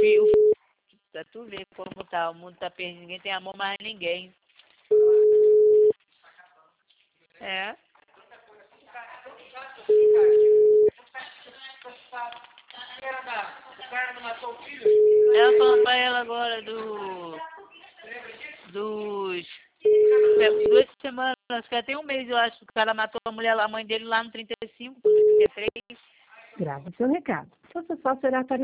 Pra tu ver como tá, o mundo tá perdido, ninguém tem amor mais a ninguém. É. Ela falou pra ela agora dos 2 semanas, acho que até um mês, eu acho, que o cara matou a mãe dele lá no 35, no 33. Grave seu recado. Você só será